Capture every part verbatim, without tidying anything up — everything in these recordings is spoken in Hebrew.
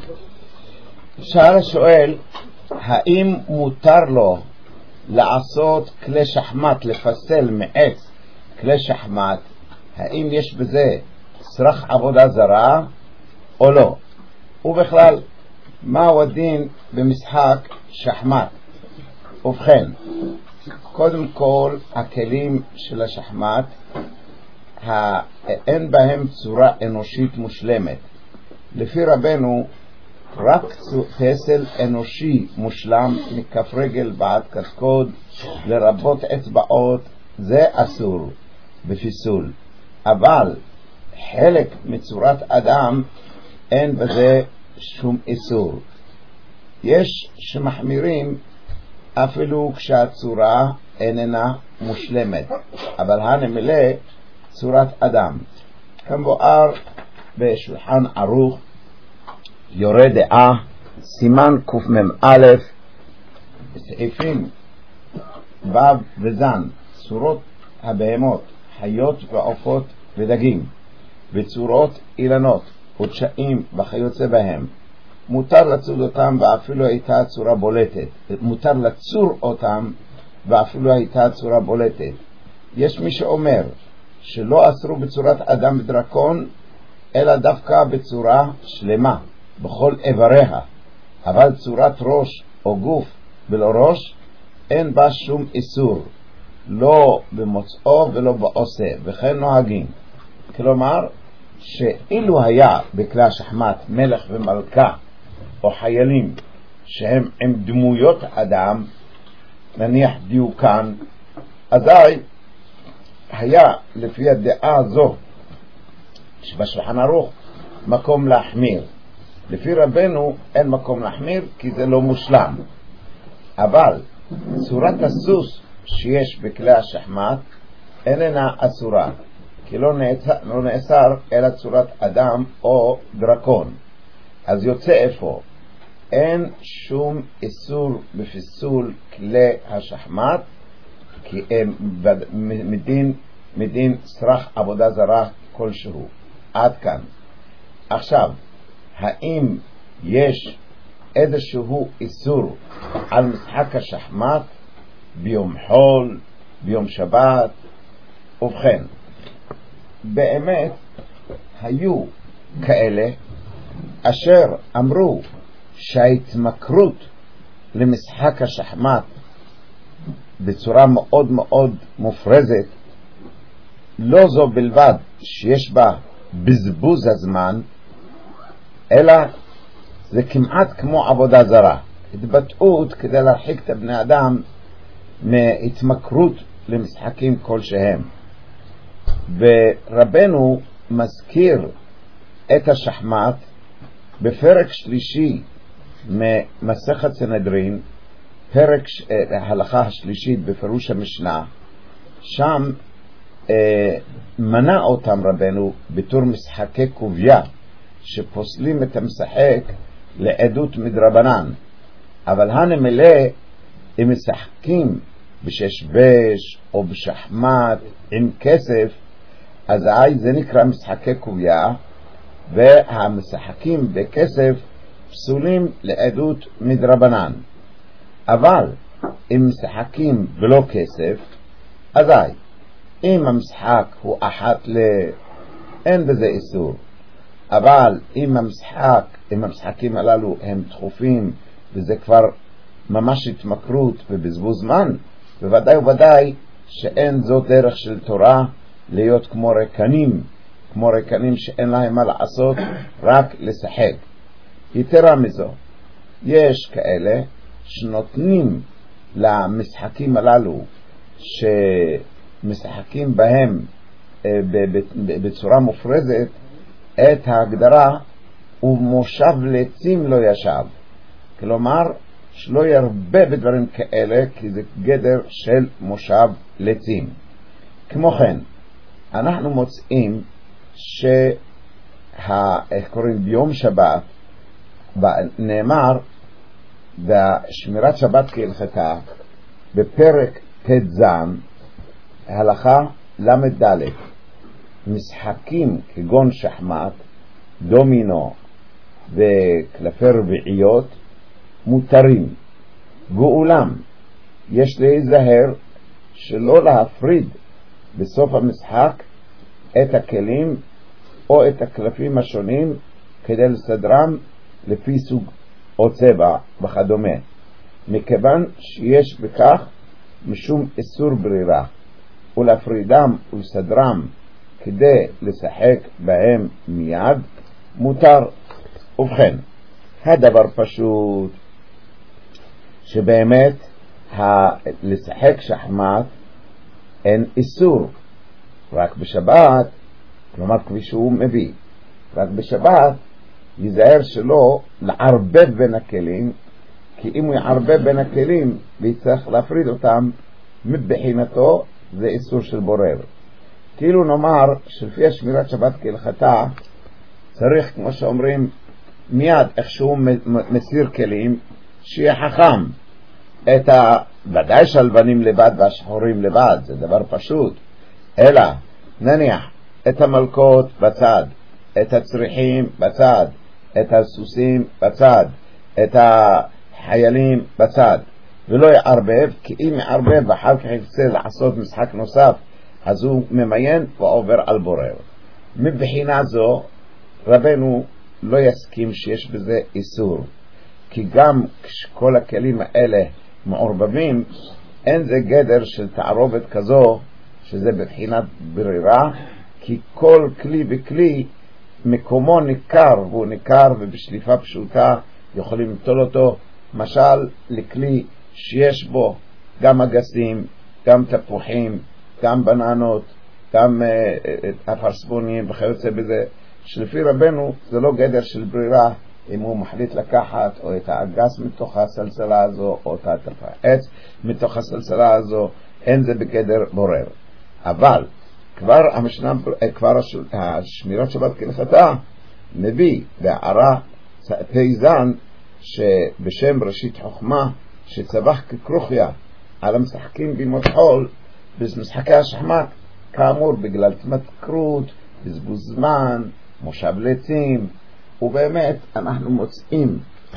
שאל השואל, האם מותר לו לעשות כלי שחמט, לפסל מעץ כלי שחמט, האם יש בזה סרח עבודה זרה או לא? ובכלל, מהו הדין במשחק שחמט? ובכן, קודם כל, הכלים של השחמט, אין בהם צורה אנושית מושלמת. לפי רבנו, רק פסל אנושי מושלם מכף רגל ועד קשקוד לרבות אצבעות, זה אסור בפיסול. אבל חלק מצורת אדם אין בזה שום איסור. יש שמחמירים אפילו כשהצורה איננה מושלמת, אבל הנמלא צורת אדם. כמבואר בשולחן ערוך יורה דעה סימן קמ"א סעיפים ו' וזן, צורות הבהמות, חיות ועופות ודגים, וצורות אילנות ודשאים וכיוצא בהם, מותר לצוד אותם ואפילו הייתה צורה בולטת, מותר לצור אותם ואפילו הייתה צורה בולטת. יש מי שאומר שלא אסרו בצורת אדם ודרקון, אלא דווקא בצורה שלמה בכל איבריה, אבל צורת ראש או גוף בלא ראש אין בה שום איסור, לא במוצאו ולא בעושה, וכן נוהגים. כלומר, שאילו היה בכלי השחמט מלך ומלכה או חיילים שהם עם דמויות אדם, נניח דיוקן, אזי היה לפי הדעה הזו שבשולחן ערוך מקום להחמיר. לפי רבנו אין מקום להחמיר כי זה לא מושלם. אבל צורת הסוס שיש בכלי השחמט איננה אסורה, כי לא נאסר, לא נאסר אלא צורת אדם או דרקון. אז יוצא איפה? אין שום איסור בפיסול כלי השחמט, כי הם מדין, מדין סרח עבודה זרה כלשהו. עד כאן. עכשיו, האם יש איזשהו איסור על משחק השחמט ביום חול, ביום שבת? ובכן, באמת היו כאלה אשר אמרו שההתמכרות למשחק השחמט בצורה מאוד מאוד מופרזת, לא זו בלבד שיש בה בזבוז הזמן, אלא זה כמעט כמו עבודה זרה, התבטאות כדי להרחיק את הבני אדם מהתמכרות למשחקים כלשהם. ורבנו מזכיר את השחמט בפרק שלישי ממסכת סנהדרין, פרק ההלכה השלישית בפירוש המשנה. שם אה, מנע אותם רבנו בתור משחקי קוביה שפוסלים את המשחק לעדות מדרבנן, אבל הנמלא הם משחקים בששבש או בשחמט עם כסף, אז זה נקרא משחקי קוביה, והמשחקים בכסף פסולים לעדות מדרבנן. אבל אם משחקים בלא כסף, אזי אם המשחק הוא אחת ל... אין בזה איסור. אבל אם המשחק, אם המשחקים הללו הם דחופים וזה כבר ממש התמכרות ובזבוז זמן, בוודאי ובוודאי שאין זו דרך של תורה להיות כמו רקנים, כמו רקנים שאין להם מה לעשות, רק לשחק. יתרה מזו, יש כאלה שנותנים למשחקים הללו שמשחקים בהם בצורה מופרזת את ההגדרה ומושב לעצים לא ישב, כלומר שלא ירבה בדברים כאלה, כי זה גדר של מושב לעצים. כמו כן, אנחנו מוצאים איך קוראים ביום שבת נאמר בשמירת שבת כהלכתה בפרק תזן הלכה למד ד', משחקים כגון שחמט, דומינו וקלפי רביעיות מותרים. ואולם יש להיזהר שלא להפריד בסוף המשחק את הכלים או את הקלפים השונים כדי לסדרם לפי סוג או צבע וכדומה, מכיוון שיש בכך משום איסור ברירה, ולהפרידם ולסדרם כדי לשחק בהם מיד מותר. ובכן, הדבר פשוט שבאמת ה- לשחק שחמט אין איסור, רק בשבת, כלומר כפי שהוא מביא, רק בשבת ייזהר שלא לערבב בין הכלים, כי אם הוא יערבב בין הכלים ויצטרך להפריד אותם, מבחינתו זה איסור של בורר. כאילו נאמר שלפי השמירת שבת כהלכתה צריך, כמו שאומרים, מיד איכשהו מסיר כלים, שיהיה חכם. את ה... ודאי שהלבנים לבד והשחורים לבד, זה דבר פשוט, אלא נניח את המלכות בצד, את הצריחים בצד, את הסוסים בצד, את החיילים בצד, ולא יערבב, כי אם יערבב ואחר כך ירצה לעשות משחק נוסף, אז הוא ממיין ועובר על בורר. מבחינה זו רבנו לא יסכים שיש בזה איסור, כי גם כשכל הכלים האלה מעורבבים, אין זה גדר של תערובת כזו שזה בבחינת ברירה, כי כל כלי וכלי מקומו ניכר, והוא ניכר ובשליפה פשוטה יכולים לטול אותו. משל לכלי שיש בו גם אגסים, גם תפוחים, גם בננות, גם uh, אפרספונים וכיוצא בזה, שלפי רבנו זה לא גדר של ברירה אם הוא מחליט לקחת או את האגס מתוך הסלסלה הזו או את העץ מתוך הסלסלה הזו, אין זה בגדר בורר. אבל כבר המשנה, כבר השמירת שבת כהלכתה מביא בהערה פייזן שבשם ראשית חוכמה שצבח ככרוכיה על המשחקים בימות חול במשחקי השחמט, כאמור בגלל התמכרות, בזבוז זמן, מושב לעצים. ובאמת אנחנו מוצאים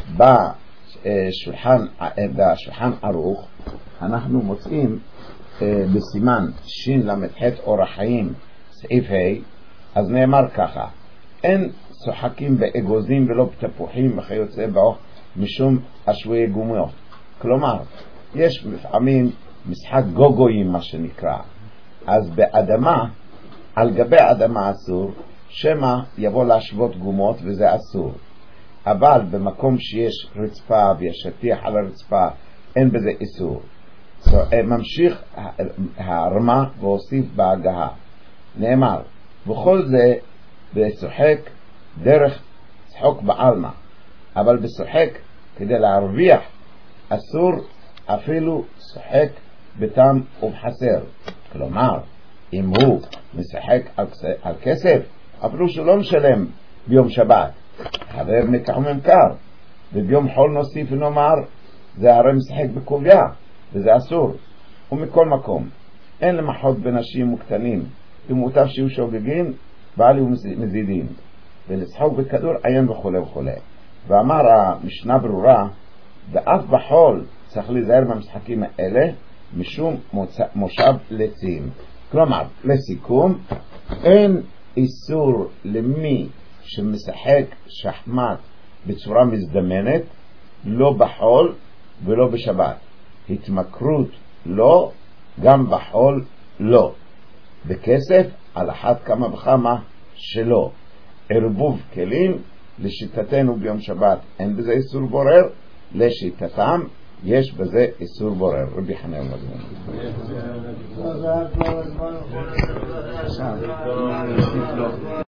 בשולחן, בשולחן ערוך, אנחנו מוצאים בסימן שין למ"ח אורח חיים סעיף ה', אז נאמר ככה: אין שוחקים באגוזים ולא בתפוחים וכיוצא בו משום אשווה גומיות. כלומר יש לפעמים משחק גוגויים מה שנקרא, אז באדמה, על גבי אדמה אסור, שמה יבוא להשוות גומות וזה אסור. אבל במקום שיש רצפה ויש שטיח על הרצפה אין בזה איסור. So, ממשיך הרמה והוסיף בהגהה, נאמר וכל זה בשוחק דרך שחוק בעלמה, אבל בשוחק כדי להרוויח אסור אפילו שוחק בתם ובחסר. כלומר אם הוא משחק על, על כסף אפילו שהוא לא משלם ביום שבת, חבר מקח ממכר, וביום חול נוסיף ונאמר זה הרי משחק בקוביה וזה אסור. ומכל מקום אין למחות בנשים וקטנים, ומוטב שיהיו שוגגים בעלי ומזידים, ולשחוק בכדור עיין וכו' וכו'. ואמר המשנה ברורה, ואף בחול צריך להיזהר מהמשחקים האלה משום מושב לעצים. כלומר לסיכום, אין איסור למי שמשחק שחמט בצורה מזדמנת, לא בחול ולא בשבת. התמכרות לא, גם בחול לא. בכסף על אחת כמה וכמה שלא. ערבוב כלים לשיטתנו ביום שבת אין בזה איסור בורר, לשיטתם יש בזה איסור בורר. רבי חנן מדהים.